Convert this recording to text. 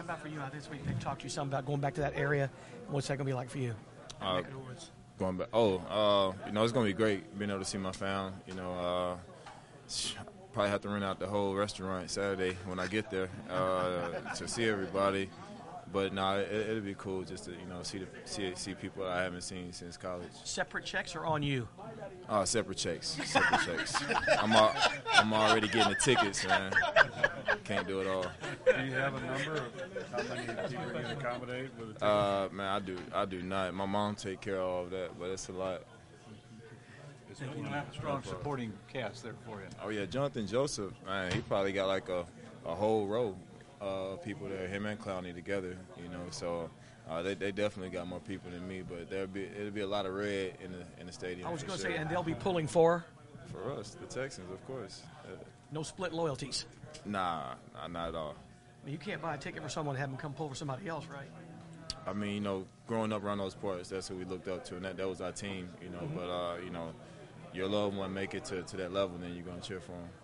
about for you this week? They talked to you some about going back to that area. What's that going to be like for you? Going back. It's going to be great being able to see my fam. Probably have to rent out the whole restaurant Saturday when I get there to see everybody. But it'll be cool just to see people I haven't seen since college. Separate checks or on you? Separate checks. I'm already getting the tickets, man. Can't do it all. Do you have a number of how many people you can accommodate with a ticket? Man, I do not. My mom take care of all of that, but it's a lot. You have a strong supporting cast there for you. Oh yeah, Jonathan Joseph, man, he probably got like a whole row of people there, him and Clowney together, So they definitely got more people than me, but it'll be a lot of red in the stadium. I was going to say, and they'll be pulling for us, the Texans, of course. No split loyalties. Nah, not at all. You can't buy a ticket for someone and have them come pull for somebody else, right? I mean, growing up around those parts, that's who we looked up to, and that was our team, But your loved one make it to that level, then you're gonna cheer for them.